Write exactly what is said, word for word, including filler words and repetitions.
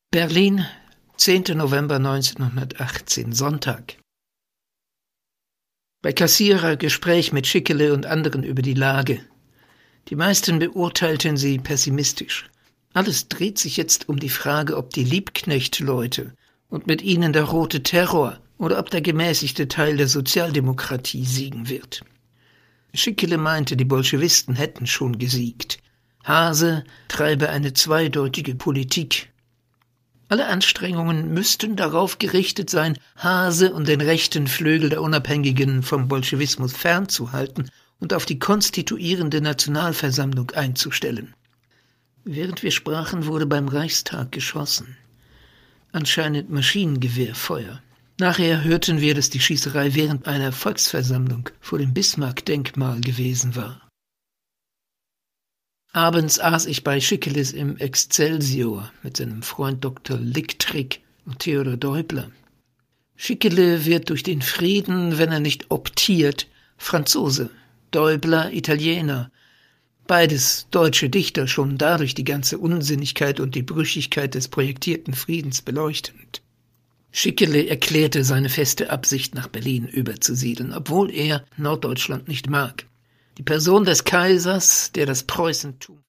Berlin, zehnter November neunzehnhundertachtzehn, Sonntag. Bei Kassierer Gespräch mit Schickele und anderen über die Lage. Die meisten beurteilten sie pessimistisch. Alles dreht sich jetzt um die Frage, ob die Liebknecht-Leute und mit ihnen der rote Terror oder ob der gemäßigte Teil der Sozialdemokratie siegen wird. Schickele meinte, die Bolschewisten hätten schon gesiegt. Haase treibe eine zweideutige Politik. Alle Anstrengungen müssten darauf gerichtet sein, Haase und den rechten Flügel der Unabhängigen vom Bolschewismus fernzuhalten und auf die konstituierende Nationalversammlung einzustellen. Während wir sprachen, wurde beim Reichstag geschossen. Anscheinend Maschinengewehrfeuer. Nachher hörten wir, dass die Schießerei während einer Volksversammlung vor dem Bismarck-Denkmal gewesen war. Abends aß ich bei Schickeles im Excelsior mit seinem Freund Doktor Licktrick und Theodor Däubler. Schickele wird durch den Frieden, wenn er nicht optiert, Franzose, Däubler Italiener. Beides deutsche Dichter, schon dadurch die ganze Unsinnigkeit und die Brüchigkeit des projektierten Friedens beleuchtend. Schickele erklärte seine feste Absicht, nach Berlin überzusiedeln, obwohl er Norddeutschland nicht mag. Die Person des Kaisers, der das Preußentum